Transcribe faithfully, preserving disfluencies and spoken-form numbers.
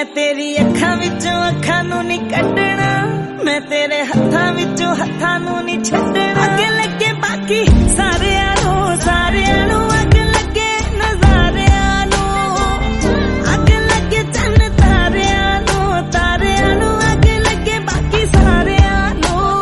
मैं तेरी अखां विचों अखां नूं नहीं कड्डना, मैं तेरे हत्थां विचों हत्थां नूं नहीं छड्डना। अगे लगे बाकी सारिआं नूं सारिआं नूं